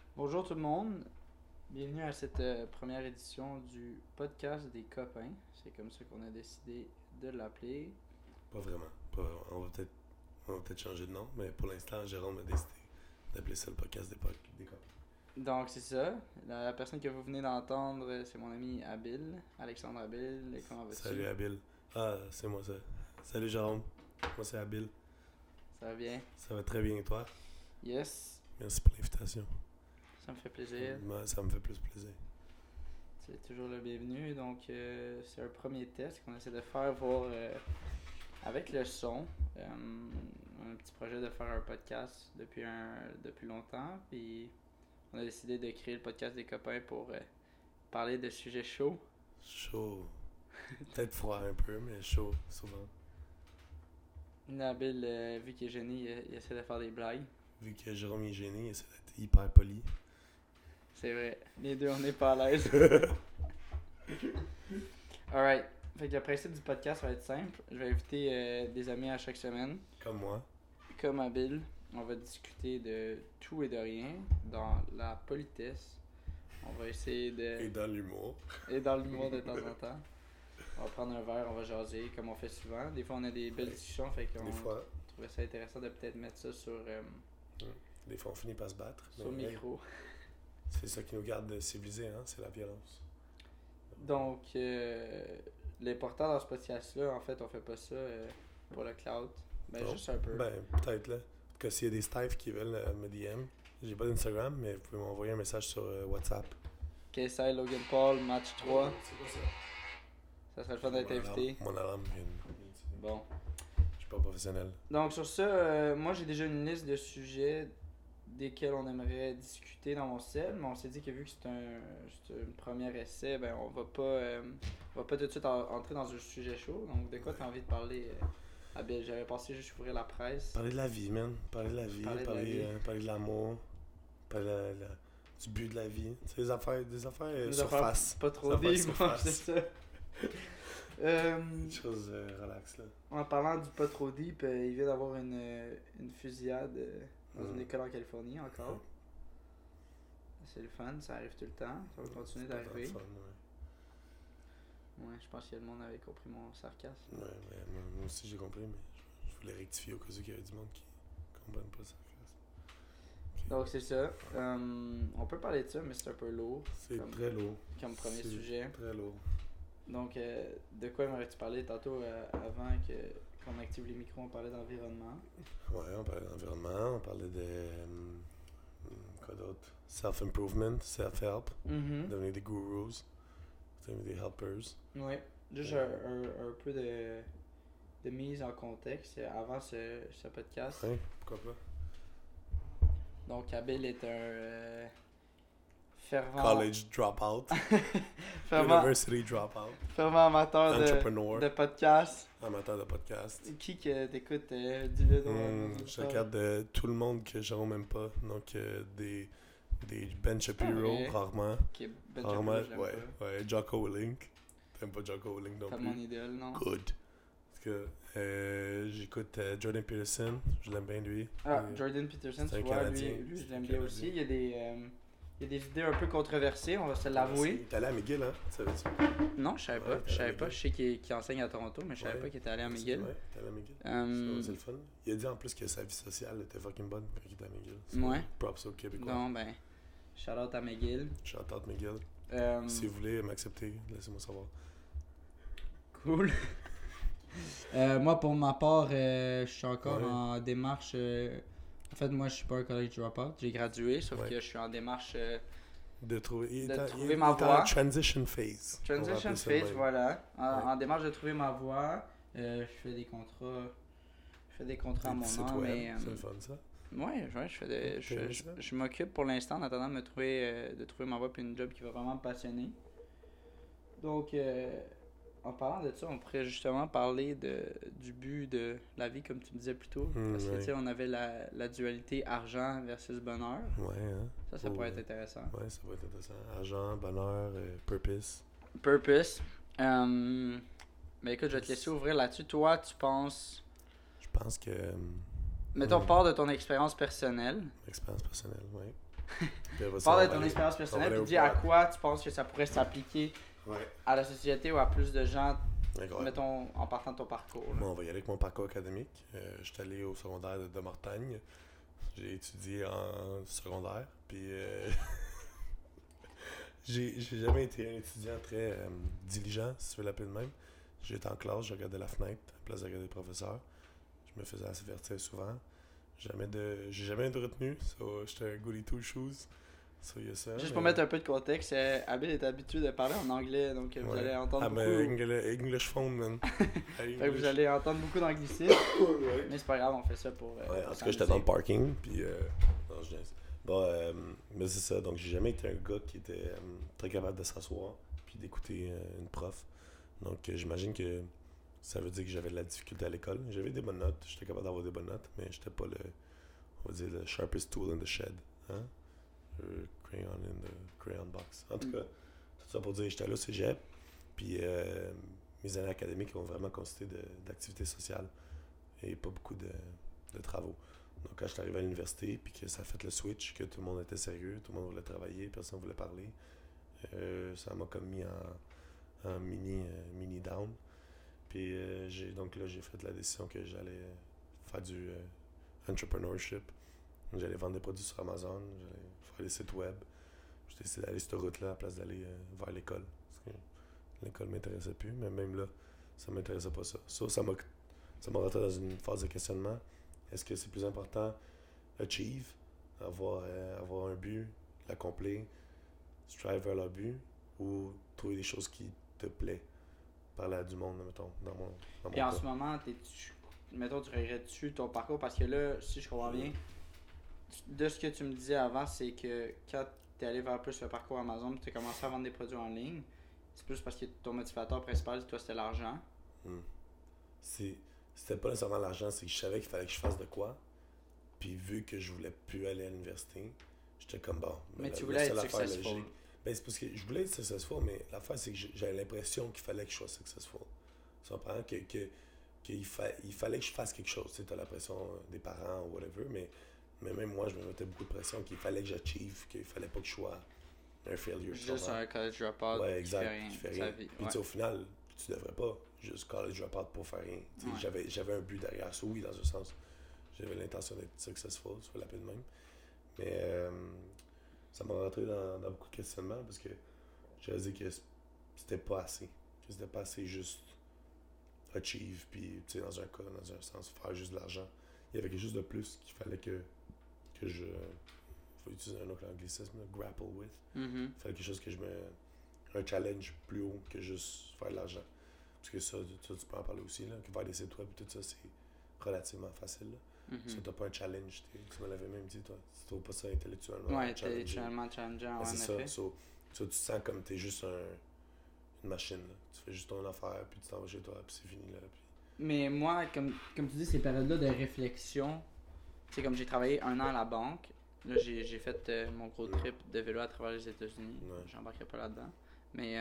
Bonjour tout le monde, bienvenue à cette première édition du podcast des copains. C'est comme ça qu'on a décidé de l'appeler. Pas vraiment. On va peut-être changer de nom, mais pour l'instant, Jérôme a décidé d'appeler ça le podcast des copains. Donc c'est ça, la personne que vous venez d'entendre, c'est mon ami Abil, Alexandre Abil. Et comment vas-tu? Salut Abil. Ah, c'est moi ça. Salut Jérôme. Moi c'est Abil. Ça va bien? Ça va très bien et toi? Yes, Merci pour l'invitation. ça me fait plaisir. Moi, ça me fait plus plaisir. C'est toujours le bienvenu. Donc c'est un premier test qu'on essaie de faire voir avec le son. Un petit projet de faire un podcast depuis longtemps. Puis on a décidé de créer le podcast des copains pour parler de sujets chauds. Chaud. Peut-être froid un peu, mais chaud souvent. Nabil, vu qu'il est gêné, il essaie de faire des blagues. Vu que Jérôme est gêné, il essaie d'être hyper poli. C'est vrai. Les deux, on n'est pas à l'aise. Alright. Fait que le principe du podcast va être simple. Je vais inviter des amis à chaque semaine. Comme moi. Comme Abil, on va discuter de tout et de rien dans la politesse. On va essayer de... Et dans l'humour. Et dans l'humour de temps en temps. On va prendre un verre, on va jaser comme on fait souvent. Des fois, on a des belles discussions, fait qu'on Des fois, trouvait ça intéressant de peut-être mettre ça sur des fois on finit par se battre. sur mais micro. c'est ça qui nous garde civilisés, hein? C'est la violence. Donc, l'important dans ce podcast-là, en fait, on fait pas ça pour le cloud. Ben, Non. juste un peu. Ben, peut-être là. En tout cas, s'il y a des staffs qui veulent me DM, j'ai pas d'Instagram, mais vous pouvez m'envoyer un message sur WhatsApp. KSI, Logan Paul, match 3. C'est quoi ça? Ça serait le fun d'être invité. Mon alarme vient de... Bon. Je suis pas professionnel. Donc, sur ça, moi, j'ai déjà une liste de sujets desquels on aimerait discuter dans mon sel, mais on s'est dit que vu que c'est un premier essai, ben on va pas tout de suite entrer dans un sujet chaud. Donc de quoi tu as envie de parler Abel? J'avais pensé juste ouvrir la presse. Parler de la vie, man. Parler de la vie, Parler de la vie. parler de l'amour, parler du but de la vie. Tu sais, des affaires Des surface. affaires pas trop Des affaires deep, moi, c'est surface. ça. Des choses relax, là. En parlant du pas trop deep, il vient d'avoir une fusillade dans une école en Californie encore. C'est le fun, ça arrive tout le temps, ça va continuer C'est pas tant d'arriver. fun, Ouais, je pense que le monde avait compris mon sarcasme. ouais. Ouais, mais moi aussi j'ai compris, mais je voulais rectifier au cas où il y a du monde qui comprenne pas ça. Donc c'est ça. On peut parler de ça, mais c'est un peu lourd C'est Comme- très lourd. comme premier C'est sujet. Très lourd. Donc de quoi aimerais-tu parler tantôt avant qu'on active les micros, on parlait d'environnement. Ouais, on parlait d'environnement, on parlait de. Quoi d'autre? Self-improvement, self-help, devenir des gurus, devenir des helpers. Ouais. Juste un peu de mise en contexte avant ce podcast. Ouais, pourquoi pas? Donc Abel est un fervent, College dropout, fervent, university dropout, fervent amateur entrepreneur, de podcast. amateur de podcast. Qui que t'écoutes, dis-le dans Je regarde tout le monde que Jérôme aime pas, donc des Ben Shapiro, vrai. rarement. Qui est Ben Rarement, Shapiro, je l'aime ouais, pas. ouais, Jocko Willink. T'aimes pas Jocko Willink non Pas plus? mon idole, non. Good. Parce que j'écoute Jordan Peterson, je l'aime bien lui. Ah, Et- Jordan Peterson, c'est tu un vois, Canadien. lui je C'est l'aime un bien Canadien. aussi. Il y a des idées un peu controversées, on va se l'avouer. T'es allé à McGill, hein? Savais-tu? Non, je savais Ouais, pas. t'es Je savais allé à pas. McGill. Je sais qu'il enseigne à Toronto, mais je savais Ouais. pas qu'il était allé à McGill. Ouais, t'es allé à McGill. C'est le fun. Il a dit en plus que sa vie sociale était fucking bonne quand il était à McGill. So, Ouais. Props au Québécois. Non, ben, shout out à McGill. Shout out McGill. Euh, Si vous voulez m'accepter, laissez-moi savoir. Cool. Moi, pour ma part, je suis encore Ouais. en démarche. En fait, moi, je suis pas un college dropout. J'ai gradué, sauf Ouais. que je suis en démarche De trouver, trouver ma il est en voie. transition phase. On va transition appeler ça de phase, même. voilà. Ouais. En démarche de trouver ma voie. Je fais des contrats. Je fais des contrats à Des mon petits nom, sites web, mais c'est le fun ça. ouais, je fais des, T'aimes ça? je m'occupe pour l'instant en attendant de trouver ma voie puis une job qui va vraiment me passionner. Donc, en parlant de ça, on pourrait justement parler du but de la vie, comme tu me disais plus tôt. Parce que, Ouais. tu sais, on avait la dualité argent versus bonheur. Ouais, hein. Ça Oh, pourrait être intéressant. Ouais, ça va être intéressant. Argent, bonheur, purpose. Purpose. Mais écoute, je vais te laisser ouvrir là-dessus. Toi, tu penses... Je pense que. Mettons, Ouais. part de ton expérience personnelle. Expérience personnelle, ouais. Parle de ton expérience personnelle, puis dis à quoi tu penses que ça pourrait s'appliquer à la société ou à plus de gens, mettons, en partant de ton parcours. Bon, on va y aller avec mon parcours académique. Je suis allé au secondaire de Mortagne. J'ai étudié en secondaire, puis j'ai jamais été un étudiant très diligent, si tu veux l'appeler de même. J'étais en classe, je regardais la fenêtre, à la place de regarder le professeur. Je me faisais avertir souvent. J'ai jamais eu de retenue, j'étais un goody two shoes. Juste pour mettre un peu de contexte, Abel est habitué de parler en anglais, donc vous allez entendre beaucoup... English phone, man. Vous allez entendre beaucoup d'anglicisme, mais c'est pas grave, on fait ça pour... en tout cas, j'étais dans le parking, puis... non, je niaise. Bon, mais c'est ça, donc j'ai jamais été un gars qui était très capable de s'asseoir puis d'écouter une prof. Donc j'imagine que ça veut dire que j'avais de la difficulté à l'école. J'avais des bonnes notes, j'étais capable d'avoir des bonnes notes, mais j'étais pas on va dire, le sharpest tool in the shed. Hein? Crayon in the crayon box. En tout cas, tout ça pour dire que j'étais là au cégep, puis mes années académiques ont vraiment consisté d'activités sociales et pas beaucoup de travaux. Donc quand je suis arrivé à l'université, puis que ça a fait le switch, que tout le monde était sérieux, tout le monde voulait travailler, personne ne voulait parler, ça m'a comme mis en mini down. Puis donc là, j'ai fait la décision que j'allais faire du entrepreneurship. J'allais vendre des produits sur Amazon, j'allais faire des sites web. J'ai décidé d'aller cette route-là à la place d'aller vers l'école. Parce que l'école ne m'intéressait plus, mais même là, ça ne m'intéressait pas ça. Ça m'a rentré dans une phase de questionnement. Est-ce que c'est plus important achieve, avoir un but, l'accomplir, strive vers le but, ou trouver des choses qui te plaisent, parler à du monde, mettons, dans mon Puis en ce moment, mettons, tu regrettes-tu ton parcours? Parce que là, si je comprends bien, de ce que tu me disais avant, c'est que quand tu es allé vers plus le parcours Amazon, tu as commencé à vendre des produits en ligne, c'est plus parce que ton motivateur principal, toi, c'était l'argent. C'était pas nécessairement l'argent, c'est que je savais qu'il fallait que je fasse de quoi. Puis vu que je voulais plus aller à l'université, j'étais comme bon. Mais tu voulais être successful. Ben, c'est parce que je voulais être successful, mais l'affaire, c'est que j'avais l'impression qu'il fallait que je sois successful. Tu comprends? Il fallait que je fasse quelque chose. Tu as la pression des parents ou whatever, mais même moi, je me mettais beaucoup de pression qu'il fallait que j'achieve, qu'il fallait pas que je sois un failure. Juste un college dropout qui fait rien. Puis au final, tu devrais pas juste college dropout pour faire rien. J'avais un but derrière ça, oui, dans un sens. J'avais l'intention d'être successful, si je peux l'appeler de même. Mais ça m'a rentré dans beaucoup de questionnements parce que j'ai dit que c'était pas assez. Que c'était pas assez juste achieve, puis tu sais, dans un sens, faire juste de l'argent. Il y avait quelque chose de plus qu'il fallait que je... faut utiliser un autre anglicisme, grapple with. Il fallait quelque chose que un challenge plus haut que juste faire de l'argent. Parce que ça, tu peux en parler aussi, là, que faire des sites web et tout ça, c'est relativement facile. Ça, t'as pas un challenge. Tu me l'avais même dit, toi. Tu trouves pas ça intellectuellement intellectuellement challengeant, en effet. Ça. Tu te sens comme t'es juste une machine, là. Tu fais juste ton affaire, puis tu t'en vas chez toi, puis c'est fini, là. Puis... Mais moi, comme tu dis, ces périodes-là de réflexion, c'est comme j'ai travaillé 1 an à la banque. Là, j'ai fait mon gros trip de vélo à travers les États-Unis. J'embarquerai pas là-dedans. Mais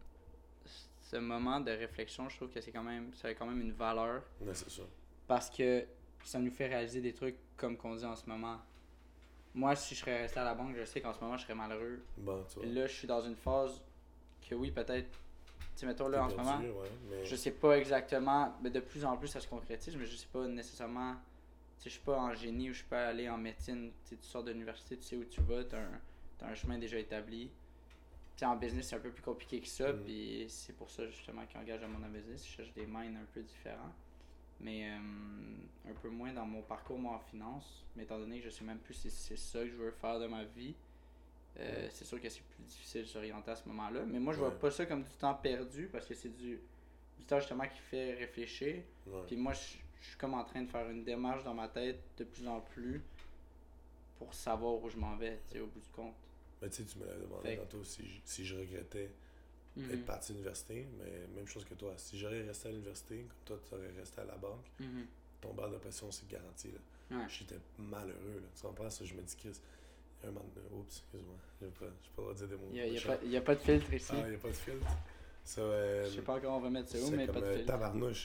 ce moment de réflexion, je trouve que ça a quand même une valeur. Ouais, c'est ça. Parce que ça nous fait réaliser des trucs comme qu'on dit en ce moment. Moi, si je serais resté à la banque, je sais qu'en ce moment, je serais malheureux. Bon, tu vois. Là, je suis dans une phase que oui, peut-être... Tu sais, mettons là, en ce moment, mais... je sais pas exactement, mais de plus en plus, ça se concrétise, mais je sais pas nécessairement... Tu sais, je suis pas en génie ou je suis pas allé en médecine. Tu sais, tu sors de l'université, tu sais où tu vas, t'as un chemin déjà établi. Puis en business, c'est un peu plus compliqué que ça, puis c'est pour ça, justement, qu'ils engagent à mon business. Je cherche des minds un peu différents. Mais un peu moins dans mon parcours, moi, en finance. Mais étant donné que je sais même plus si c'est ça que je veux faire de ma vie, c'est sûr que c'est plus difficile de s'orienter à ce moment-là. Mais moi, je vois pas ça comme du temps perdu, parce que c'est du temps, justement, qui fait réfléchir. Puis moi, je suis comme en train de faire une démarche dans ma tête de plus en plus pour savoir où je m'en vais, tu sais, au bout du compte. Mais tu sais, tu me l'avais demandé tantôt si je regrettais être parti à l'université, mais même chose que toi. Si j'aurais resté à l'université, comme toi, tu aurais resté à la banque, ton barre de pression, c'est garanti. Là. J'étais malheureux. Là. Tu comprends ça? Je me dis, Chris, un moment donné, oups, excuse-moi, je n'ai pas le droit de dire des mots. Il n'y a pas de filtre ici. Ah, il n'y a pas de filtre. Je sais pas encore on va mettre ça où, mais pas de filtre. Tabarnouche.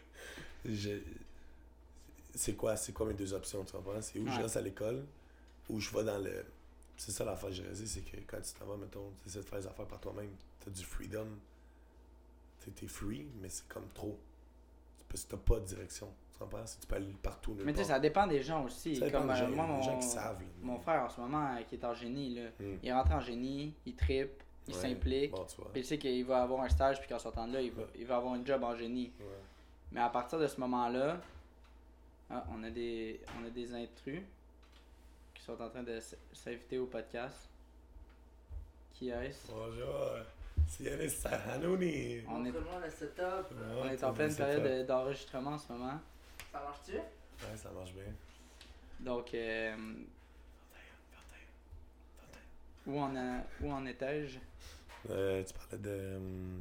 C'est quoi mes 2 options, tu comprends? C'est où je reste à l'école où je vais dans le... C'est ça l'affaire que j'ai réalisé, c'est que quand tu t'en vas, mettons, tu essaies de faire les affaires par toi-même, t'as du freedom, t'es free, mais c'est comme trop. Parce que t'as pas de direction. Tu comprends? Si tu peux aller partout, nulle Mais tu sais, part. ça dépend des gens aussi. Ça dépend Comme des gens, moi, les gens qui savent. Là, mon frère en ce moment, qui est en génie, là, Hmm. il rentre en génie, il trippe, il Ouais. s'implique. Bon, tu vois. Puis il sait qu'il va avoir un stage, puis qu'en sortant de là, il va avoir un job en génie. Ouais. Mais à partir de ce moment-là, on a des intrus qui sont en train de s'inviter au podcast. Qui est-ce? Bonjour, c'est Yanis Hanouni. On est, Montre-moi le setup. on est en pleine période d'enregistrement en ce moment. Ça marche-tu? Ouais, ça marche bien. Donc, où en étais-je? Tu parlais de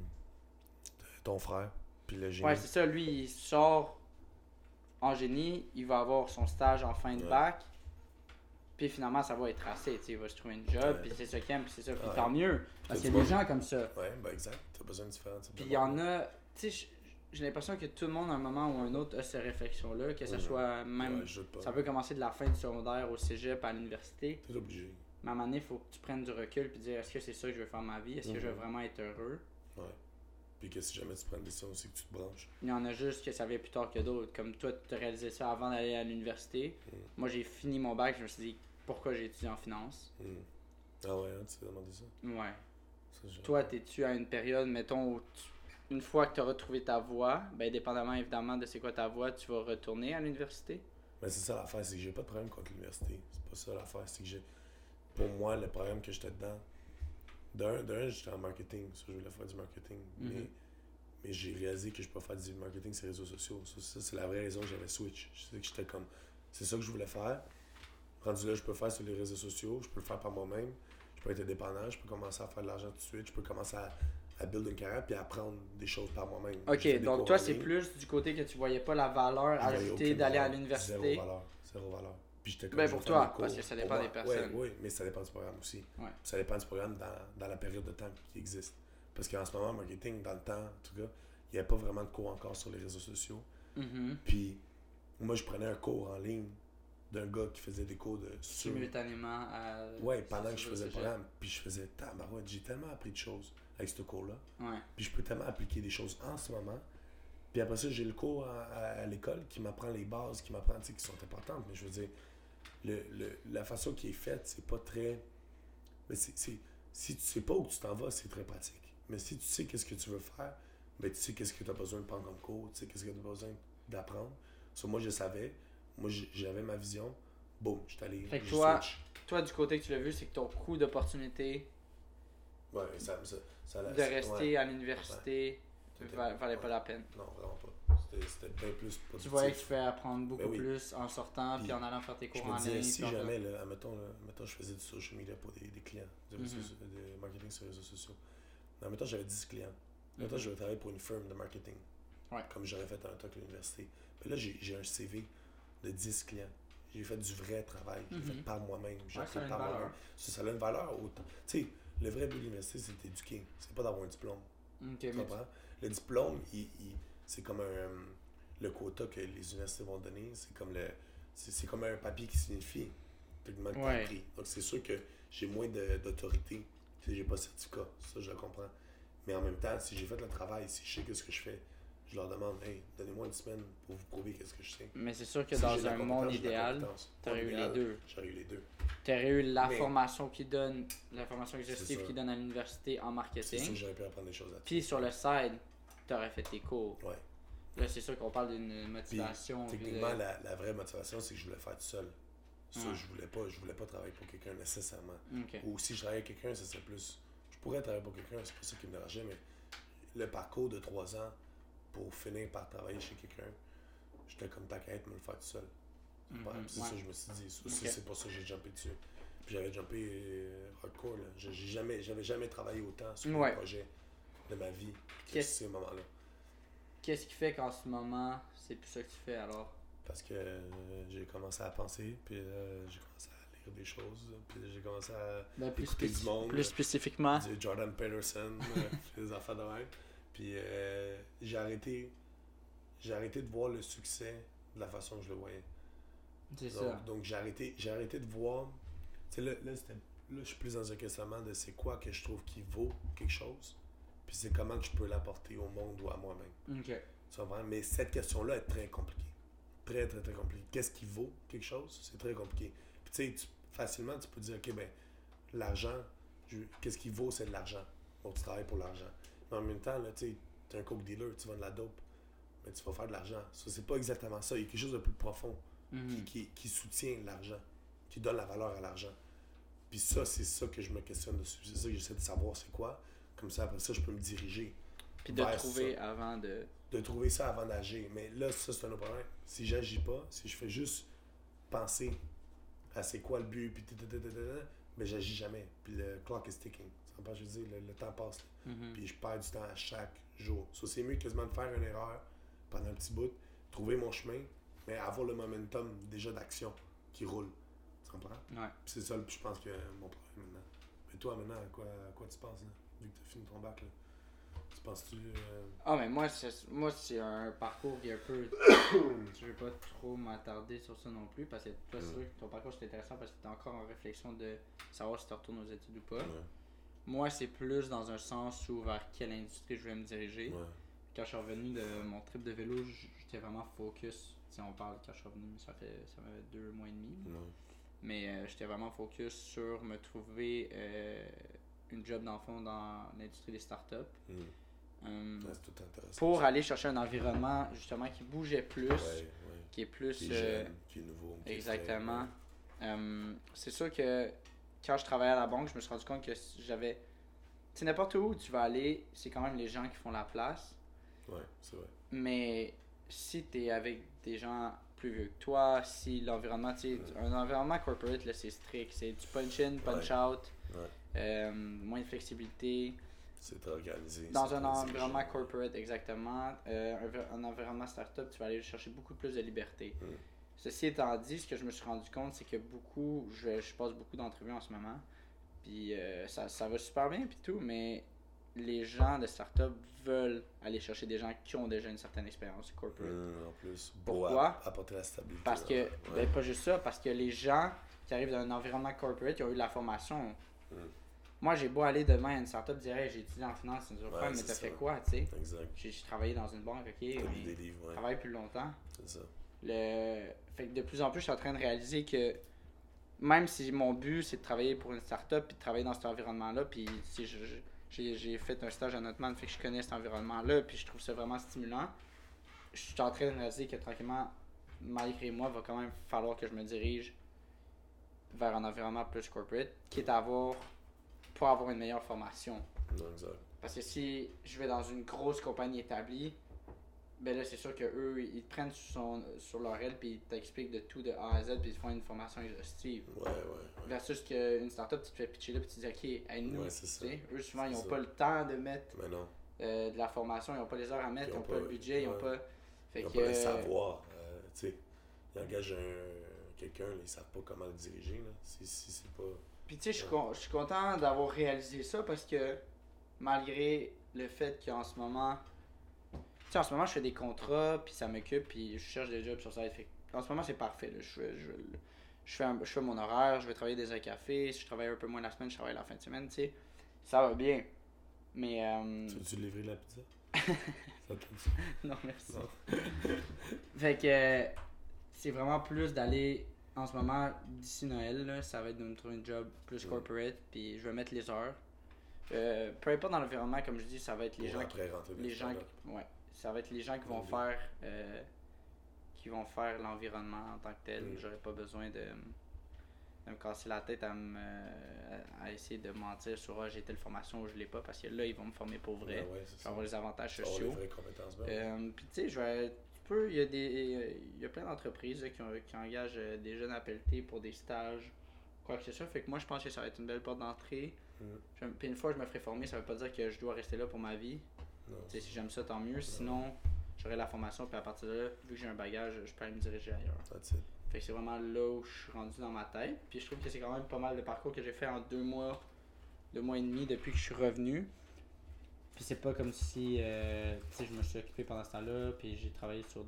ton frère, puis le génie. Ouais, c'est ça. Lui, il sort en génie. Il va avoir son stage en fin de Ouais. bac. Puis finalement, ça va être assez. Il va se trouver une job. Ouais. Puis c'est ça qu'il aime. Puis c'est ça. Puis Ouais. tant mieux. Parce Tu qu'il y a des vois. gens comme ça. Ouais, ben exact. T'as besoin de différents types Puis de il y en monde. a. Tu sais, j'ai l'impression que tout le monde, à un moment ou un autre, a ces réflexions-là. Que ce Mhm. soit même. Ouais, je doute pas. Ça peut commencer de la fin du secondaire au cégep à l'université. T'es obligé. Mais à un moment donné, il faut que tu prennes du recul. Puis dire est-ce que c'est ça que je veux faire ma vie? Est-ce que je veux Mhm. vraiment être heureux? Ouais. Puis que si jamais tu prends une décision aussi, que tu te branches. Il y en a juste que ça vient plus tard que d'autres. Comme toi, tu as réalisé ça avant d'aller à l'université. Mhm. Moi, j'ai fini mon bac, je me suis dit pourquoi j'ai étudié en finance. Ah ouais, hein, tu t'es demandé ça? Ouais. Ça, j'ai- Toi, t'es-tu à une période, mettons, où une fois que tu auras trouvé ta voie, ben, dépendamment évidemment de c'est quoi ta voie, tu vas retourner à l'université? Mais c'est ça l'affaire, c'est que j'ai pas de problème contre l'université. C'est pas ça l'affaire, c'est que j'ai. Pour moi, le problème que j'étais dedans. D'un, j'étais en marketing, ça, je voulais faire du marketing. Mhm. Mais j'ai réalisé que je peux pas faire du marketing sur les réseaux sociaux. Ça, c'est la vraie raison que j'avais switch. Je sais que j'étais comme. C'est ça que je voulais faire. Rendu là, je peux faire sur les réseaux sociaux, je peux le faire par moi-même, je peux être indépendant, je peux commencer à faire de l'argent tout de suite, je peux commencer à build une carrière puis à apprendre des choses par moi-même. J'ai fait Ok, des donc cours toi, en c'est ligne. plus du côté que tu voyais pas la valeur Je voyais ajoutée aucune d'aller à valeur. l'université. Zéro valeur. Puis j'étais comme, Ben, je vais pour faire toi, des cours parce que ça pour dépend moi. des personnes. Oui, mais ça dépend du programme aussi. Ouais. Ça dépend du programme dans la période de temps qui existe. Parce qu'en ce moment, marketing, dans le temps, en tout cas, il n'y avait pas vraiment de cours encore sur les réseaux sociaux. Mhm. Puis moi, je prenais un cours en ligne d'un gars qui faisait des cours de Simultanément à. Ouais, pendant que je sur faisais le cégep. programme. Puis je faisais, tabarouette, j'ai tellement appris de choses avec ce cours-là. Ouais. Puis je peux tellement appliquer des choses en ce moment. Puis après ça, j'ai le cours à l'école qui m'apprend les bases, qui m'apprend, tu sais, qui sont importantes. Mais je veux dire, la façon qui est faite, c'est pas très. Mais si tu sais pas où tu t'en vas, c'est très pratique. Mais si tu sais qu'est-ce que tu veux faire, ben tu sais qu'est-ce que tu as besoin de prendre comme cours, tu sais qu'est-ce que tu as besoin d'apprendre. So, moi, je savais. Moi, j'avais ma vision. Boum, je suis allé. Fait que je toi, switch. Toi, du côté que tu l'as vu, c'est que ton coût d'opportunité Ouais, ça de rester ouais. à l'université valait pas la peine. Non, vraiment pas. C'était bien plus Tu positif. voyais que tu pouvais apprendre beaucoup Ben oui. plus en sortant puis en allant faire tes Je cours me en disais, ligne. si puis en jamais, là, admettons, je faisais du social media pour des clients, du Mhm. de marketing sur les réseaux sociaux. Mais admettons, j'avais 10 clients. Admettons, Mhm. je vais travailler pour une firme de marketing. Ouais. Comme j'aurais fait un talk à l'université. Mais là, j'ai un CV de 10 clients. J'ai fait du vrai travail. J'ai Mhm. fait par moi-même. J'ai Ouais, appris ça a une par valeur. moi-même. Ça a une valeur autant. Tu sais, le vrai but de l'université, c'est d'éduquer. C'est pas d'avoir un diplôme. Ok, Tu mais comprends? Le diplôme, c'est comme le quota que les universités vont donner. C'est comme un papier qui signifie techniquement que tu as Ouais. appris. Donc, c'est sûr que j'ai moins d'autorité si j'ai pas de certificat. Ça, je le comprends. Mais en même temps, si j'ai fait le travail, si je sais qu'est-ce que je fais, je leur demande, hey, donnez-moi une semaine pour vous prouver qu'est-ce que je sais. Mais c'est sûr que Si j'ai dans de la un compétence, monde j'ai de la idéal, compétence. t'aurais eu les Idéal, deux. J'aurais eu les deux. T'aurais eu la Mais- formation qui donne, la formation exhaustive ça. qui donne à l'université en C'est sûr marketing. que j'aurais pu apprendre des choses là-dessus. Puis sur le side, t'aurais fait tes cours. Ouais. Là, c'est sûr qu'on parle d'une motivation. Techniquement, la vraie motivation, c'est que je voulais faire tout seul. Ça, Ouais. je voulais pas travailler pour quelqu'un nécessairement. Ok. Ou si je travaillais avec quelqu'un, ça serait plus. Je pourrais travailler pour quelqu'un, c'est pas ça qui me dérangeait, mais le parcours de 3 ans pour finir par travailler chez quelqu'un, j'étais comme ta quête, me le faire tout seul. Mhm, C'est ouais. ça que je me suis dit. Ça aussi, Ok. c'est pour ça que j'ai jumpé dessus. Puis j'avais jumpé hardcore. Là. J'avais jamais travaillé autant sur Ouais. un projet de ma vie que Qu'est-ce- ces moments-là. Qu'est-ce qui fait qu'en ce moment, c'est plus ça que tu fais alors? Parce que j'ai commencé à penser, puis j'ai commencé à lire des choses, puis j'ai commencé à Ben, écouter du monde. plus spécifiquement. Du Jordan Peterson, des affaires de même. Puis j'ai arrêté de voir le succès de la façon que je le voyais. C'est ça. Donc j'ai arrêté de voir sais, là, je suis plus dans un questionnement de c'est quoi que je trouve qui vaut quelque chose, puis c'est comment que je peux l'apporter au monde ou à moi-même. Ok. Tu comprends? Mais cette question-là est très compliquée. Très, très, très compliquée. Qu'est-ce qui vaut quelque chose? C'est très compliqué. Puis tu sais, facilement, tu peux dire, OK, ben, l'argent, qu'est-ce qui vaut? C'est de l'argent. Donc, tu travailles pour l'argent. Mais en même temps, là, tu sais, t'es un coke dealer, tu vends de la dope, mais tu vas faire de l'argent. Ça, c'est pas exactement ça. Il y a quelque chose de plus profond qui soutient l'argent, qui donne la valeur à l'argent. Puis ça, c'est ça que je me questionne dessus. C'est ça que j'essaie de savoir c'est quoi. Comme ça, après ça, je peux me diriger. Puis de vers trouver ça. avant de... De trouver ça avant d'agir. Mais là, ça, c'est un autre problème. Si j'agis pas, si je fais juste penser à c'est quoi le but, puis mais j'agis jamais. Puis le clock is ticking. Je veux dire, le temps passe. Puis je perds du temps à chaque jour. Ça, c'est mieux quasiment de faire une erreur pendant un petit bout, trouver mon chemin, mais avoir le momentum déjà d'action qui roule. Tu comprends? Ouais. Puis c'est ça, je pense que mon problème maintenant. Mais toi, maintenant, à quoi tu penses, là, vu que tu as fini ton bac, là? Tu penses-tu... Ah, mais moi, c'est un parcours qui est un peu... Je vais pas trop m'attarder sur ça non plus, parce que toi, c'est sûr que ton parcours, c'est intéressant parce que tu es encore en réflexion de savoir si tu retournes aux études ou pas. Ouais. Moi, c'est plus dans un sens où vers quelle industrie je vais me diriger. Ouais. Quand je suis revenu de mon trip de vélo, j'étais vraiment focus. Si on parle quand je suis revenu, ça fait 2 mois et demi. Ouais. Mais j'étais vraiment focus sur me trouver une job dans le fond dans l'industrie des startups. C'est tout intéressant. Pour aller chercher un environnement justement qui bougeait plus, qui est plus... Qui est jeune, qui est nouveau. Qui exactement. C'est sûr que quand je travaillais à la banque, je me suis rendu compte que j'avais... Tu sais, n'importe où tu vas aller, c'est quand même les gens qui font la place. Ouais, c'est vrai. Mais si tu es avec des gens plus vieux que toi, si l'environnement, tu sais, un environnement corporate, là, c'est strict. C'est du punch-in, punch-out, moins de flexibilité. C'est organisé. Dans un environnement corporate, exactement. Un environnement startup, tu vas aller chercher beaucoup plus de liberté. Ceci étant dit, ce que je me suis rendu compte, c'est que je passe beaucoup d'entrevues en ce moment. Puis ça va super bien, puis tout, mais les gens de start-up veulent aller chercher des gens qui ont déjà une certaine expérience corporate. En plus, pourquoi? Apporter la stabilité. Parce que, pas juste ça, parce que les gens qui arrivent d'un environnement corporate, ils ont eu de la formation. Moi, j'ai beau aller demain à une start-up et dire hey, j'ai étudié en finance, c'est une dure mais t'as fait quoi, tu sais? Exact. J'ai travaillé dans une banque, ok, mais des livres, je travaille plus longtemps. C'est ça. Fait que de plus en plus, je suis en train de réaliser que même si mon but c'est de travailler pour une start-up puis de travailler dans cet environnement-là, puis si j'ai fait un stage à Notman, fait que je connais cet environnement-là, puis je trouve ça vraiment stimulant, je suis en train de réaliser que tranquillement, malgré moi, il va quand même falloir que je me dirige vers un environnement plus corporate, quitte à pour avoir une meilleure formation. Exact. Parce que si je vais dans une grosse compagnie établie, ben là, c'est sûr qu'eux, ils te prennent sur leur aile puis ils t'expliquent de tout de A à Z puis ils te font une formation exhaustive. Ouais. Versus qu'une startup, tu te fais pitcher là puis tu te dis, ok, aide-nous. Eux, souvent, ils n'ont pas le temps de mettre de la formation, ils n'ont pas les heures à mettre, ils n'ont pas le budget, ils n'ont pas. Ils n'ont pas le savoir. Tu sais, ils engagent quelqu'un, ils ne savent pas comment le diriger. Là. Si c'est pas. Puis tu sais, je suis content d'avoir réalisé ça parce que malgré le fait qu'en ce moment. Tu sais, en ce moment, je fais des contrats, puis ça m'occupe, puis je cherche des jobs sur ça. En ce moment, c'est parfait. Là. Je fais mon horaire, je vais travailler des heures café. Si je travaille un peu moins la semaine, je travaille la fin de semaine, tu sais. Ça va bien. Mais. Tu veux-tu livrer la pizza? Ça non, merci. Non. Fait que c'est vraiment plus d'aller. En ce moment, d'ici Noël, là, ça va être de me trouver un job plus corporate, puis je vais mettre les heures. Peu importe dans l'environnement, comme je dis, ça va être ça va être les gens qui vont faire l'environnement en tant que tel. J'aurais pas besoin de me casser la tête à essayer de mentir sur j'ai telle formation ou je l'ai pas, parce que là ils vont me former pour vrai. Je vais avoir les avantages sociaux. Les vraies compétences. Puis tu sais, il y a plein d'entreprises là, qui engagent des jeunes à pelleter pour des stages, quoi que ce soit. Fait que moi je pense que ça va être une belle porte d'entrée. Puis une fois que je me ferai former, ça veut pas dire que je dois rester là pour ma vie. Si j'aime ça, tant mieux. Sinon, j'aurai la formation, puis à partir de là, vu que j'ai un bagage, je peux aller me diriger ailleurs. Fait que c'est vraiment là où je suis rendu dans ma tête. Puis je trouve que c'est quand même pas mal de parcours que j'ai fait en 2 mois et demi depuis que je suis revenu. Puis c'est pas comme si je me suis occupé pendant ce temps-là, puis j'ai travaillé sur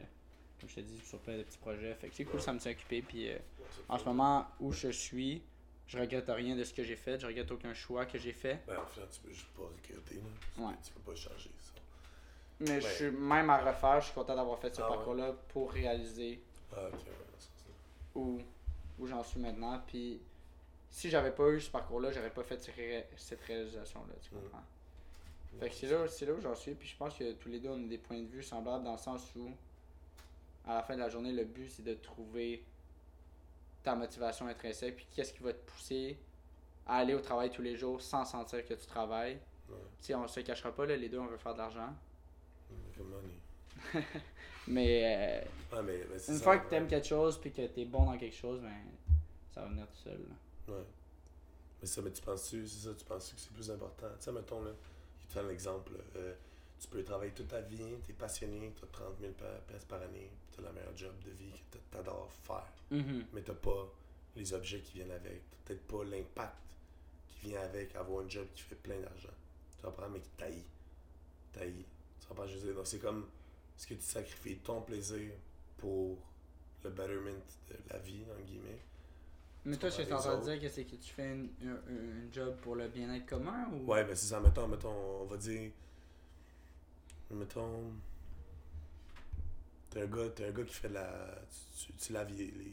comme je te dis, sur plein de petits projets. Fait que c'est cool, ça me tient occupé. Puis en ce moment où je suis, Je regrette rien de ce que j'ai fait, je regrette aucun choix que j'ai fait. Ben, en fait, tu peux juste pas regretter, là. Ouais. Tu peux pas changer ça. Mais je suis même à refaire, je suis content d'avoir fait ce parcours-là ouais. pour réaliser Ah, ok, ouais, ça. où, où j'en suis maintenant. Puis si j'avais pas eu ce parcours-là, j'aurais pas fait cette réalisation-là, tu comprends? Fait que c'est là où j'en suis, puis je pense que tous les deux on a des points de vue semblables dans le sens où à la fin de la journée, le but c'est de trouver ta motivation intrinsèque, puis qu'est-ce qui va te pousser à aller au travail tous les jours sans sentir que tu travailles. Ouais. Tu sais, on se cachera pas, là, les deux on veut faire de l'argent. Money. Mais, mais une fois que t'aimes quelque chose puis que t'es bon dans quelque chose, ben ça va venir tout seul. Là. Ouais. Mais ça, mais tu penses-tu, c'est ça, tu penses que c'est plus important? Tu sais, mettons, là, je te fais un exemple. Tu peux travailler toute ta vie, t'es passionné, t'as 30 000 pièces par année, t'as le meilleur job de vie que t'adores faire. Mm-hmm. Mais t'as pas les objets qui viennent avec. T'as peut-être pas l'impact qui vient avec avoir un job qui fait plein d'argent. Tu comprends? Mais qui taillit. Tu comprends? Je veux dire, donc c'est comme, est-ce que tu sacrifies ton plaisir pour le betterment de la vie, en guillemets? Mais toi, ce que tu es en train de dire, que c'est que tu fais un job pour le bien-être commun ou. Ouais, ben c'est ça. Mettons, on va dire. Mettons. T'es un gars qui fait de la. Tu laves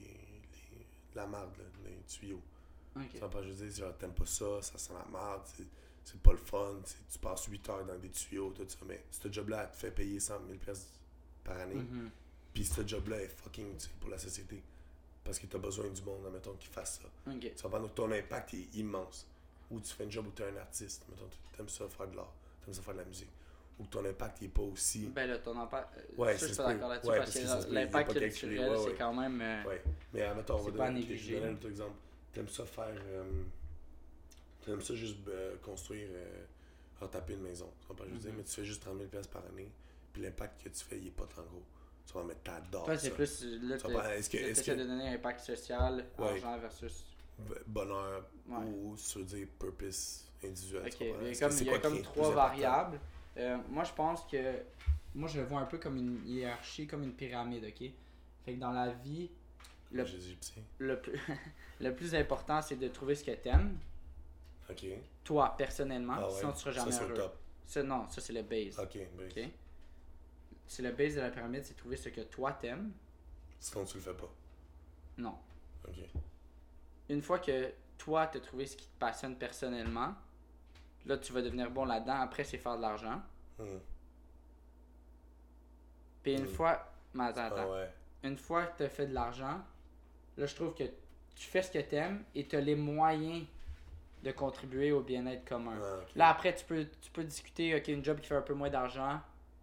la marde, là, les tuyaux. Ok. Tu comprends? Je veux dire, genre, t'aimes pas ça, ça sent la marde, c'est pas le fun, tu passes 8 heures dans des tuyaux, tout ça. Mais ce job-là, elle te fait payer 100 000 pièces par année. Mm-hmm. Puis ce job-là est fucking utile pour la société. Parce que t'as besoin du monde, mettons, qui fasse ça. Ok. Tu comprends? Donc ton impact est immense. Ou tu fais un job où t'es un artiste, mettons, t'aimes ça faire de l'art, t'aimes ça faire de la musique. Ou que ton impact est pas aussi. Ben là, ton impact. Ouais, ça, je suis pas d'accord là-dessus ouais, parce que il l'impact est pas culturel, calculé, c'est quand même. Ouais. Mais mettons, c'est pas négligé. Je vais donner un autre exemple. T'aimes ça faire. T'aimes ça juste construire. Retaper une maison. Tu comprends? Je veux dire, mais tu fais juste 30 000 pièces par année. Puis l'impact que tu fais, il est pas tant gros. Tu vas mettre t'adores. Toi, c'est plus. Là, tu essaies de donner un impact social, argent versus. Bonheur ou se dire purpose individuel. Ok, il y a comme trois variables. Moi, je pense que. Moi, je le vois un peu comme une hiérarchie, comme une pyramide, ok? Fait que dans la vie, le plus important, c'est de trouver ce que t'aimes. Ok. Toi, personnellement, ouais. Sinon tu seras jamais heureux. Top. Non, ça c'est le base. Ok, base. Okay? C'est le base de la pyramide, c'est trouver ce que toi t'aimes. Sinon tu le fais pas. Non. Ok. Une fois que toi t'as trouvé ce qui te passionne personnellement, là tu vas devenir bon là-dedans. Après, c'est faire de l'argent. Puis une fois. Mais attends. Ouais. Une fois que t'as fait de l'argent, là je trouve que tu fais ce que t'aimes et t'as les moyens de contribuer au bien-être commun. Okay. Là après tu peux discuter, ok, une job qui fait un peu moins d'argent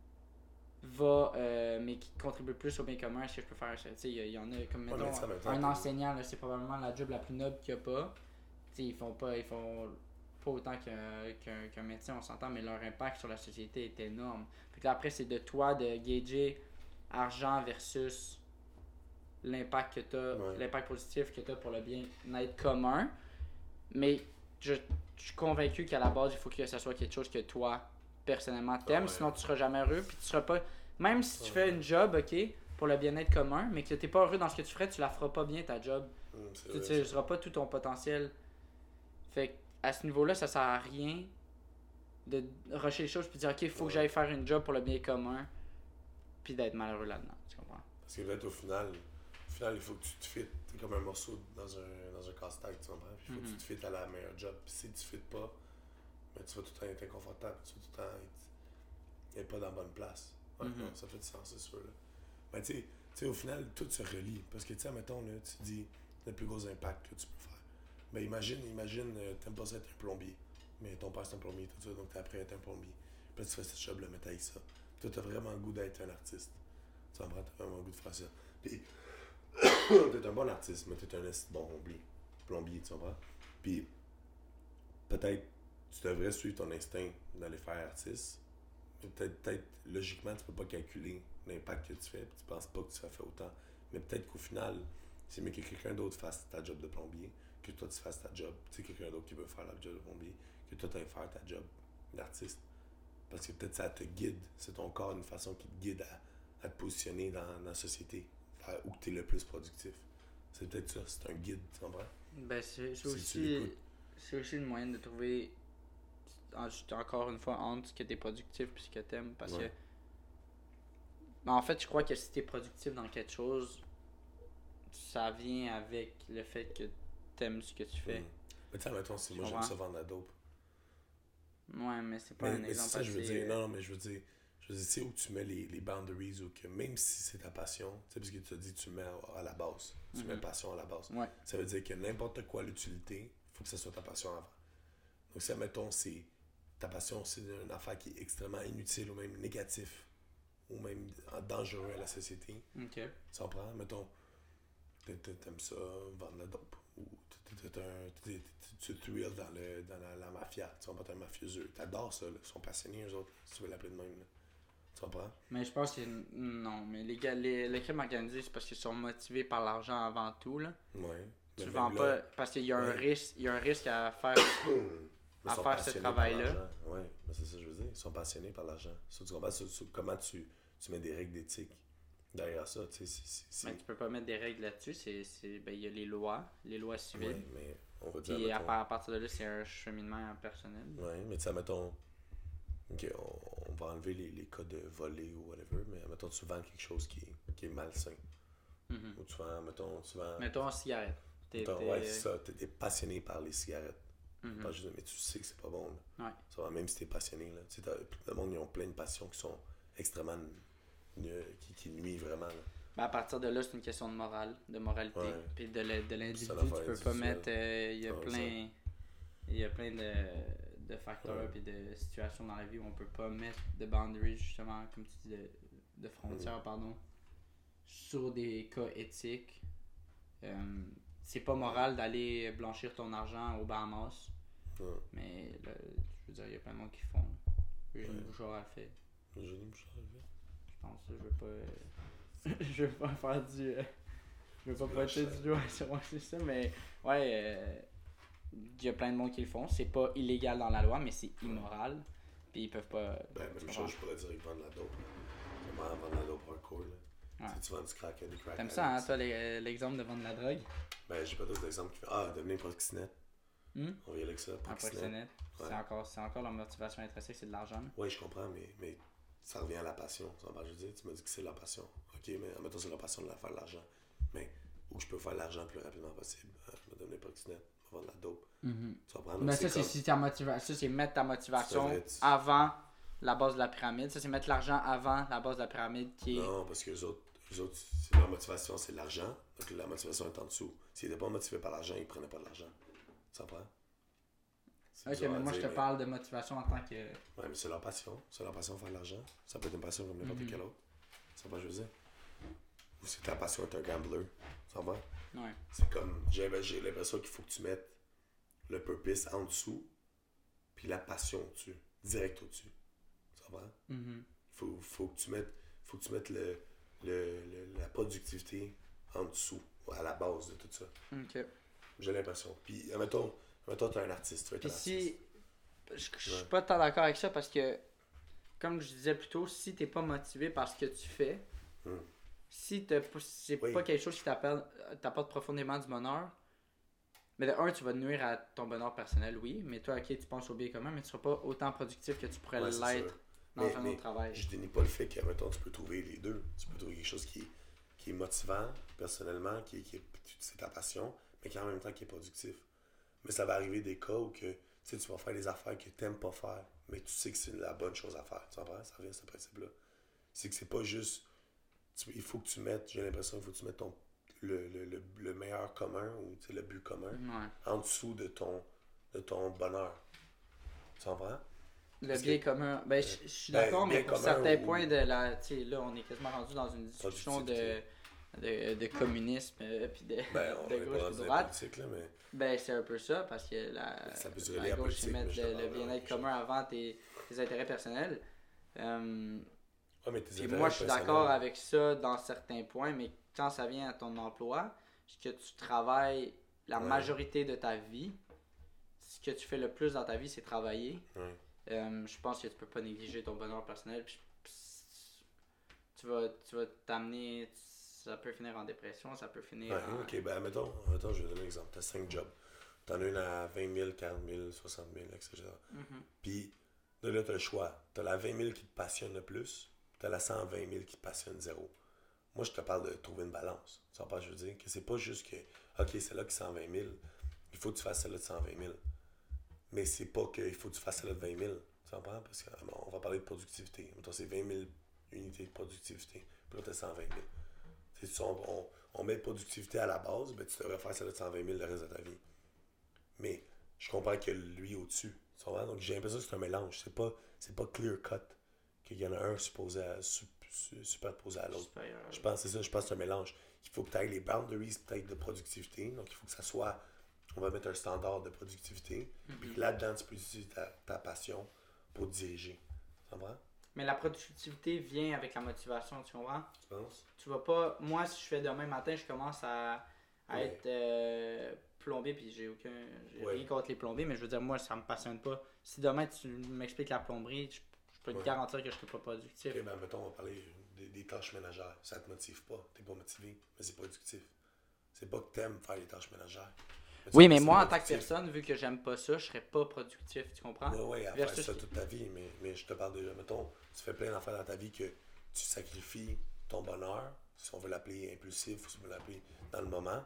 mais qui contribue plus au bien commun, est-ce que je peux faire ça? Tu sais, il y en a comme mettons un enseignant, là, c'est probablement la job la plus noble qu'il n'y a pas. Tu sais, ils font pas autant qu'un médecin, on s'entend, mais leur impact sur la société est énorme. Fait que là, après, c'est de toi de gager argent versus l'impact que t'as, l'impact positif que tu as pour le bien-être commun. Mais je suis convaincu qu'à la base, il faut que ça soit quelque chose que toi, personnellement, t'aimes, sinon tu seras jamais heureux, puis tu seras pas. Même si tu fais une job, ok, pour le bien-être commun, mais que t'es pas heureux dans ce que tu ferais, tu la feras pas bien ta job. Tu n'utiliseras pas tout ton potentiel. Fait que à ce niveau-là, ça sert à rien de rusher les choses puis dire ok, il faut que j'aille faire une job pour le bien commun, puis d'être malheureux là-dedans. Tu comprends? Parce que là, au final, il faut que tu te fites. T'es comme un morceau dans un casse-tête, tu comprends? Puis il faut que tu te fites à la meilleure job. Puis si tu fites pas, mais tu vas tout le temps être inconfortable. Tu vas tout le temps être pas dans la bonne place. Ouais, non, ça fait du sens, c'est sûr. Là. Mais tu sais, au final, tout se relie. Parce que, tu sais, mettons, là, tu dis le plus gros impact que tu peux faire. Mais imagine, t'aimes pas ça être un plombier. Mais ton père c'est un plombier, tout ça, donc t'es après être un plombier. Puis là, tu fais cette job-là, mais t'as ça. Toi, t'as vraiment le goût d'être un artiste. Tu comprends? T'as vraiment le goût de faire ça. Puis, t'es un bon artiste, mais t'es un bon plombier, tu comprends? Puis, peut-être, tu devrais suivre ton instinct d'aller faire artiste. Peut-être, logiquement, tu peux pas calculer l'impact que tu fais, puis tu penses pas que tu as fait autant. Mais peut-être qu'au final, c'est mieux que quelqu'un d'autre fasse ta job de plombier, que toi tu fasses ta job. Tu sais, quelqu'un d'autre qui veut faire la job de plombier, que toi tu ailles faire ta job d'artiste. Parce que peut-être ça te guide, c'est ton corps une façon qui te guide à te positionner dans la société, où tu es le plus productif. C'est peut-être ça, c'est un guide, tu comprends? Ben, c'est Si tu aussi. l'écoutes. C'est aussi une moyenne de trouver. Encore une fois, entre ce que t'es productif et ce que t'aimes. Parce que. Ouais. Mais en fait, je crois que si t'es productif dans quelque chose, ça vient avec le fait que t'aimes ce que tu fais. Mais tu sais, mettons, si moi j'aime comprends? ça vendre la dope. Ouais, mais c'est pas un Mais c'est exemple ça, je veux assez. dire. Non, mais je veux dire, c'est où tu mets les boundaries ou que même si c'est ta passion, tu sais, parce que tu as dit, tu mets à la base. Tu mets passion à la base. Ouais. Ça veut dire que n'importe quoi l'utilité, il faut que ce soit ta passion avant. Donc, si, mettons, c'est ta passion, c'est une affaire qui est extrêmement inutile ou même négatif ou même dangereux à la société, Ok. ça en prend, mettons, t'aimes ça, vendre la dope. Ou tu te thrills dans la mafia. Tu vas pas être un mafieux. T'adores ça, là. Ils sont passionnés, eux autres, si tu veux l'appeler de même. Là. Tu comprends? Mais je pense que. Non, mais les crimes organisés, c'est parce qu'ils sont motivés par l'argent avant tout, là. Ouais. Tu Mais vends même pas. là, Parce qu'il y a un ouais. risque. Il y a un risque à faire. Ils à sont faire ce passionnés par travail-là. l'argent. Ouais, mais c'est ça que je veux dire. Ils sont passionnés par l'argent. Ça, tu comprends? Comment tu mets des règles d'éthique derrière ça? Tu sais, Mais tu peux pas mettre des règles là-dessus. Ben, il y a les lois civiles. Ouais, mais on va dire. Puis Mettons, à partir de là, c'est un cheminement personnel. ouais, mais tu sais, mettons. Ok, on va enlever les cas de voler ou whatever, mais mettons, tu vends quelque chose qui est malsain. Mhm. Ou tu vends, mettons, Mettons, cigarette. ouais, c'est ça, t'es passionné par les cigarettes. Mhm. Pas juste, mais tu sais que c'est pas bon. Là. Ouais. Ça va, même si t'es passionné. Là. Tu sais, le monde, ils ont plein de passions qui sont extrêmement. Qui nuisent vraiment. Là. Ben, à partir de là, c'est une question de morale, de moralité. Ouais. Puis de l'individu, C'est une tu affaire peux pas individuelle. mettre. Il y a plein de facteurs Ouais. et de situations dans la vie où on peut pas mettre de boundaries, justement, comme tu dis, de frontières, pardon, sur des cas éthiques. C'est pas moral d'aller blanchir ton argent aux Bahamas, Ouais. mais là, je veux dire, il y a plein de monde qui font. Eugénie Bouchard a le fait. Eugénie Bouchard, là. Je pense, je veux pas. Je veux pas faire du. Je veux pas pointer du doigt sur moi, c'est ça, mais ouais, il y a plein de monde qui le font. C'est pas illégal dans la loi, mais c'est immoral. Puis ils peuvent pas. Même chose, je pourrais dire qu'ils vendent la dope. Comment vendre la dope hardcore, là. Ouais. Tu vends du crack, du crack. T'aimes ça, hein, toi, l'exemple de vendre la drogue? Ben, j'ai pas d'autres exemples qui font. Ah, devenir proxénète. Hmm? On va y aller avec ça. En proxénète. Ouais. C'est encore la motivation intrinsèque, c'est de l'argent. Oui, je comprends, mais ça revient à la passion. Ça va, je veux dire, tu m'as dit que c'est la passion. Ok, mais admettons, c'est la passion de faire de l'argent. Mais où je peux faire de l'argent le plus rapidement possible. Je vais devenir proxénète, je vais vendre la dope. Mm-hmm. Tu vas prendre. Ben, ça, c'est ta motivation. Ça, c'est mettre ta motivation Tu- avant la base de la pyramide. Ça, c'est mettre l'argent avant la base de la pyramide qui est. Non, parce que les autres c'est leur motivation, c'est l'argent. Donc la motivation est en dessous. S'ils n'étaient pas motivés par l'argent, ils ne prenaient pas de l'argent. Tu comprends? C'est Ok, bizarre mais à moi, je dire, te parle de motivation en tant que. Ouais, mais c'est leur passion. C'est leur passion de faire de l'argent. Ça peut être une passion comme n'importe quelle autre. Ça va, je veux dire. Ou si ta passion est un gambler. Ça va? Ouais. C'est comme. J'ai l'impression qu'il faut que tu mettes le purpose en dessous, puis la passion au-dessus. Direct au-dessus. Ça va? Mhm. Faut que tu mettes la productivité en dessous, à la base de tout ça. Ok. J'ai l'impression. Puis, admettons, t'es un artiste. Tu es Puis un si. artiste. Je suis pas tant d'accord avec ça parce que, comme je disais plus tôt, si t'es pas motivé par ce que tu fais, si c'est Oui. pas quelque chose qui t'apporte profondément du bonheur, mais de un, tu vas nuire à ton bonheur personnel, oui, mais toi, ok, tu penses au bien commun, mais tu seras pas autant productif que tu pourrais Ouais, c'est l'être sûr. dans un Mais autre travail. je dénie pas le fait que, mettons, tu peux trouver les deux. Tu peux trouver quelque chose qui est motivant, personnellement, c'est ta passion, mais qui en même temps qui est productif. Mais ça va arriver des cas où que, tu vas faire des affaires que tu n'aimes pas faire, mais tu sais que c'est la bonne chose à faire. Tu comprends? Ça revient à ce principe-là. C'est que c'est pas juste. Il faut que tu mettes, j'ai l'impression qu'il faut que tu mettes le meilleur commun, ou le but commun, Ouais. en dessous de ton bonheur. Tu comprends? Le bien commun. Ben, je suis ben, d'accord, mais bien pour commun certains ou- points de la. Tu sais, là, on est quasiment rendu dans une discussion de communisme, puis de, Ben, on de n'est gauche pas et de dans la droite. politique, là, mais. Ben, c'est un peu ça, parce que Ça peut se la relier à gauche, politique, ils mais mettent je le parle bien-être commun avant tes intérêts personnels. Ouais, mais tes Puis intérêts moi, je suis personnels- d'accord avec ça dans certains points, mais quand ça vient à ton emploi, ce que tu travailles la Ouais. majorité de ta vie, ce que tu fais le plus dans ta vie, c'est travailler. Ouais. Je pense que tu peux pas négliger ton bonheur personnel. Puis tu vas t'amener. ça peut finir en dépression, ça peut finir Ouais, en... ok, ben mettons, je vais donner un exemple. Tu as 5 jobs. Tu en as une à 20 000, 40 000, 60 000, etc. Mhm. Puis de là, tu as le choix. Tu as la 20 000 qui te passionne le plus, tu as la 120 000 qui te passionne zéro. Moi, je te parle de trouver une balance. Tu comprends, je veux dire que c'est pas juste que, ok, c'est là qui 120 000, il faut que tu fasses celle-là de 120 000. Mais c'est pas qu'il faut que tu fasses celle-là de 20 000. Tu comprends? Parce qu'on va parler de productivité. Mettons, c'est 20 000 unités de productivité. Puis là, tu as 120 000. Si on met productivité à la base, ben, tu devrais faire celle-là de 120 000 le reste de ta vie. Mais je comprends que lui au-dessus. Tu comprends? Donc j'ai l'impression que c'est un mélange. C'est pas clear cut. Qu'il y en a un supposé superposé à l'autre. Supérieur. Je pense que c'est ça, je pense que c'est un mélange. Il faut que tu ailles les boundaries peut-être de productivité. Donc il faut que ça soit. On va mettre un standard de productivité. Puis là-dedans, tu peux utiliser ta passion pour te diriger. Tu comprends? Mais la productivité vient avec la motivation, tu comprends? Tu penses? Tu vas pas... Moi, si je fais demain matin, je commence à Ouais. être plombier, puis j'ai Ouais. rien contre les plombiers, mais je veux dire, moi, ça me passionne pas. Si demain, tu m'expliques la plomberie, je peux te Ouais. garantir que je serai pas productif. Ok, ben mettons, on va parler des tâches ménagères. Ça te motive pas. T'es pas motivé, mais c'est productif. C'est pas que t'aimes faire les tâches ménagères. Oui, mais moi, en tant que personne, vu que j'aime pas ça, je serais pas productif, tu comprends? Ouais, à Versus- faire ça toute ta vie, mais je te parle de, mettons, tu fais plein d'affaires dans ta vie que tu sacrifies ton bonheur, si on veut l'appeler impulsif, ou si on veut l'appeler dans le moment,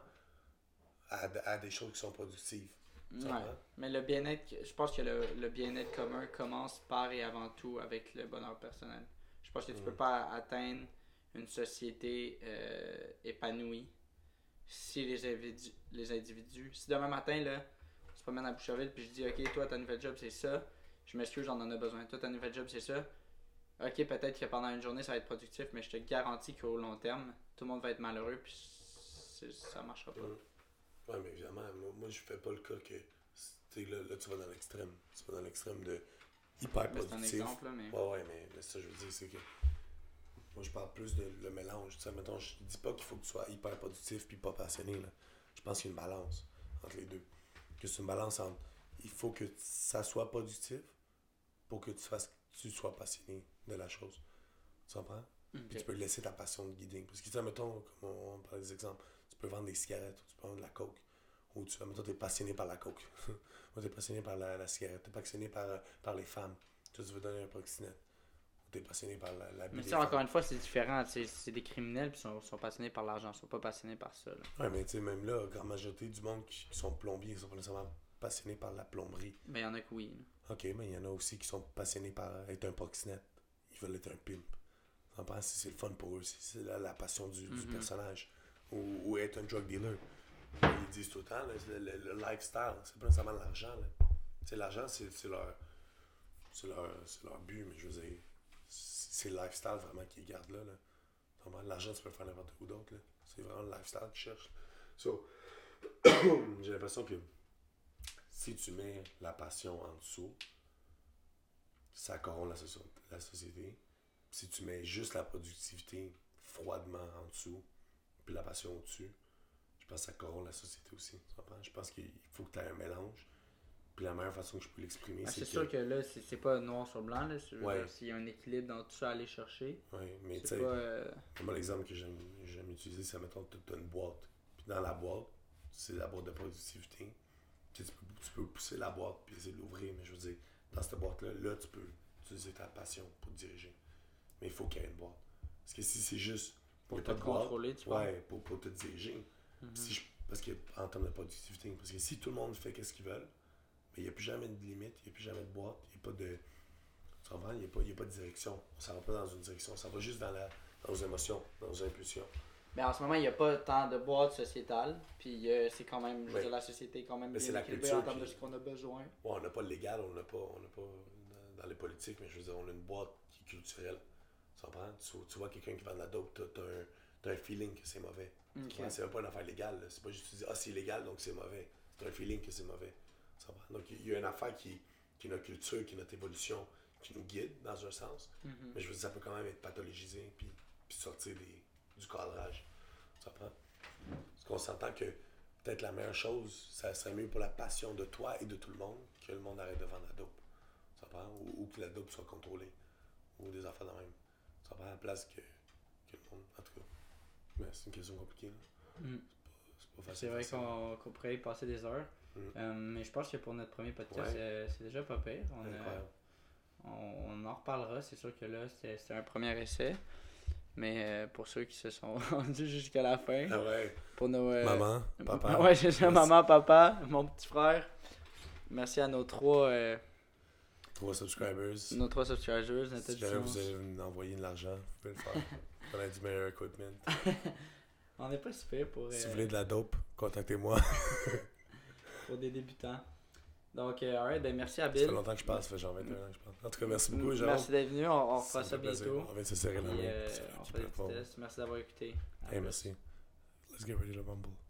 à des choses qui sont productives. Tu Ouais. comprends? Mais le bien-être, je pense que le bien-être commun commence par et avant tout avec le bonheur personnel. Je pense que tu peux pas atteindre une société épanouie si les individus. Si demain matin, là, on se promène à Boucherville puis je dis, ok, toi, ta nouvelle job, c'est ça. Je m'excuse, j'en en ai besoin. Toi, ta nouvelle job, c'est ça. Ok, peut-être que pendant une journée, ça va être productif, mais je te garantis qu'au long terme, tout le monde va être malheureux puis ça marchera pas. Ouais, mais évidemment, moi je fais pas le cas que. Tu sais, là, tu vas dans l'extrême. Tu vas dans l'extrême de hyper Mais c'est un productif. exemple, là, mais. Ouais, mais ça, je veux dire, c'est que. Moi, je parle plus de le mélange. Tu sais, mettons, je dis pas qu'il faut que tu sois hyper productif puis pas passionné, là. Je pense qu'il y a une balance entre les deux. Que c'est une balance entre. Il faut que ça soit productif pour que tu sois passionné de la chose. Tu comprends? Puis tu peux laisser ta passion te guider. Parce que, tu sais, mettons, comme on parle des exemples, tu peux vendre des cigarettes, ou tu peux vendre de la coke. Ou tu mettons, t'es passionné par la coke. Ou t'es passionné par la cigarette. T'es passionné par les femmes. Tu veux donner un proxénète. Ou t'es passionné par la Mais ça, encore une fois, c'est différent. C'est des criminels puis sont passionnés par l'argent. Ils sont pas passionnés par ça. Là. Ouais, mais tu sais, même là, la grande majorité du monde qui sont plombiers, ils sont pas nécessairement passionnés par la plomberie. Mais il y en a que oui. Là. Ok, mais il y en a aussi qui sont passionnés par être un proxénète. Ils veulent être un pimp. Tu comprends? C'est le fun pour eux. C'est la passion du personnage. Ou être un drug dealer. Ils disent tout le temps, là, le lifestyle, c'est pas nécessairement l'argent. Tu sais, l'argent, c'est leur but, mais je veux dire, c'est le lifestyle vraiment qu'ils gardent là. L'argent, tu peux faire n'importe où d'autre. Là. C'est vraiment le lifestyle qu'ils cherchent. So, j'ai l'impression que si tu mets la passion en dessous, ça corrompt la société. Si tu mets juste la productivité froidement en dessous, puis la passion au-dessus, je pense que ça corrompt la société aussi. Tu comprends? Je pense qu'il faut que tu aies un mélange. Puis la meilleure façon que je peux l'exprimer, Ah, c'est c'est que... sûr que là, c'est pas noir sur blanc. Là. Ouais. S'il y a un équilibre dans tout ça à aller chercher, Ouais, mais tu c'est sais, pas. moi l'exemple que j'aime utiliser, c'est mettons que tu as une boîte. Puis dans la boîte, c'est la boîte de productivité. Tu peux pousser la boîte puis essayer de l'ouvrir, mais je veux dire, dans cette boîte-là, là, tu peux utiliser ta passion pour te diriger. Mais il faut qu'il y ait une boîte. Parce que si c'est juste Pour il y a te pas de boîte, contrôler, tu vois. ouais, pour te diriger. Parce que en termes de productivité, parce que si tout le monde fait ce qu'ils veulent, mais il n'y a plus jamais de limite, il n'y a plus jamais de boîte, il n'y a pas de. Tu comprends? Il n'y a pas de direction. On ne s'en va pas dans une direction, ça va juste dans nos émotions, dans nos impulsions. Mais en ce moment, il n'y a pas tant de boîte sociétale. Puis c'est quand même. Je veux dire, la société est quand même Mais c'est bien la équilibrée culture en termes de qui- ce qu'on a besoin. Ouais, on n'a pas le légal, on n'a pas dans les politiques, mais je veux dire, on a une boîte qui est culturelle. Tu comprends? Tu vois quelqu'un qui vend de la dope, t'as un feeling que c'est mauvais. Tu Ok. comprends? C'est même pas une affaire légale. Là. C'est pas juste tu dis, ah, c'est légal, donc c'est mauvais. C'est un feeling que c'est mauvais. Tu comprends? Donc, il y a une affaire qui est notre culture, qui est notre évolution, qui nous guide dans un sens. Mais je veux dire, ça peut quand même être pathologisé puis sortir du cadrage. Tu comprends? Parce qu'on s'entend que peut-être la meilleure chose, ça serait mieux pour la passion de toi et de tout le monde que le monde arrête de vendre la dope. Tu comprends? Ou que la dope soit contrôlée. Ou des affaires de même. Tu comprends? À la place que le monde. En tout cas. Mais c'est une question compliquée. Mm. C'est pas facile. C'est vrai qu'on pourrait y passer des heures. Mais je pense que pour notre premier podcast, c'est déjà pas pire. On en reparlera. C'est sûr que là, c'était un premier essai. Mais pour ceux qui se sont rendus jusqu'à la fin, pour nos... maman, papa. Ouais, c'est ça, maman, papa, mon petit frère. Merci à nos trois subscribers. Nos 3 subscribers. Si jamais vous allez nous envoyer de l'argent, vous pouvez le faire. On a du meilleur equipment. On n'est pas super pour... Si vous voulez de la dope, contactez-moi. Pour des débutants. Donc, alright, ben merci à Bill. Ça fait longtemps que je passe, ça fait genre 21 ans que je passe. En tout cas, merci beaucoup, Jérôme. Merci d'être venu, on refera ça bientôt. On vient de se serrer la main. On fait des petits tests. Merci d'avoir écouté. Hey, merci. Let's get ready to rumble.